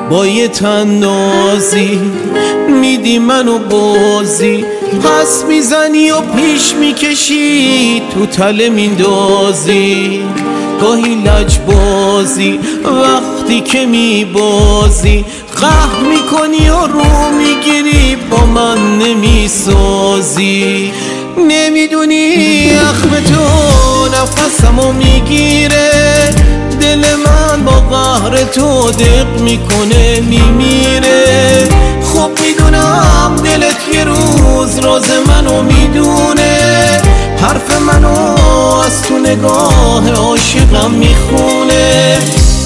با یه تنازی میدی منو بازی، پس میزنی و پیش میکشی تو تله میندازی. گاهی لجبازی وقتی که میبازی، قهر میکنی و رو میگیری با من نمیسازی. نمیدونی اخم تو نفسمو میگیره، دل من با قهر تو دق میکنه میمیره. خب میدونم دلت یه روز راز منو میدونه، حرف منو از تو نگاه عاشقم میخونه.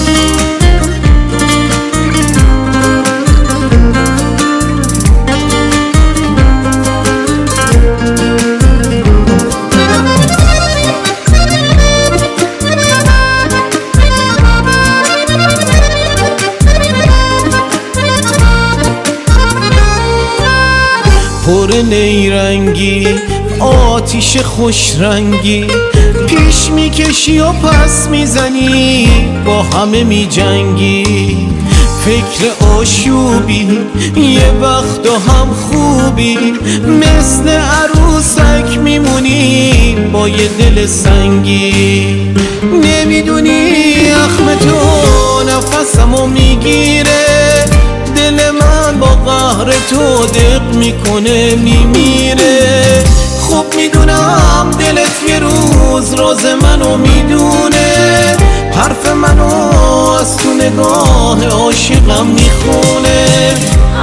پر نیرنگی آتیش خوش رنگی، پیش میکشی و پس میزنی با همه میجنگی. فکر آشوبی یه وقت و هم خوبی، مثل عروسک میمونی با یه دل سنگی. نمیدونی اخم تو نفسمو میگیره، دل من با قهر تو دق میکنه میمیره. خب میدونم دلت یه روز راز منو میدونه، حرف منو از تو نگاه عاشقم میخونه.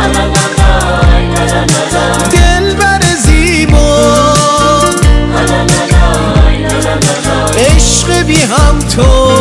دلبر زیبا عشق بی همتا،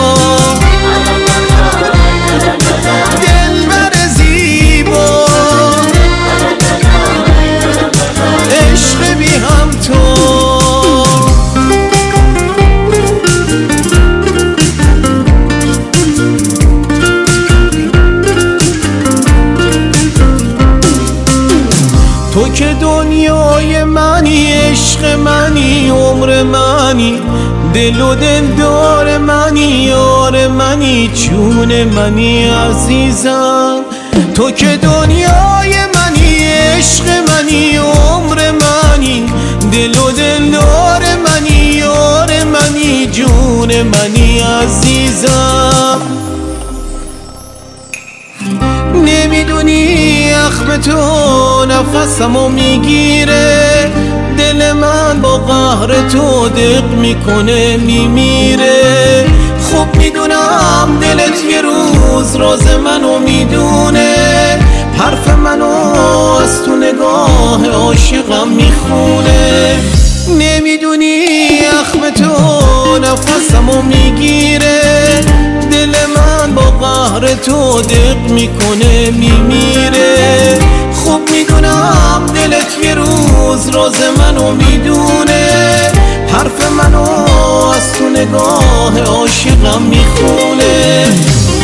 تو که دنیای منی، عشق منی، عمر منی، دل و دلدار منی، یار منی، جون منی عزیزم. تو که دنیای منی، عشق منی، عمر منی، دل و دلدار منی، یار منی، جون منی عزیزم. نمیدونی اخم تو نفسمو میگیره، دل من با قهر تو دق میکنه میمیره. خب میدونم دلت یه روز راز منو میدونه، حرف منو از تو نگاه عاشقم میخونه. نمیدونی اخم تو نفسمو میگیره، دل من با قهر تو دق میکنه میمیره. خب میدونم دلت یه روز راز منو میدونه، حرف منو از تو نگاه عاشقم میخونه.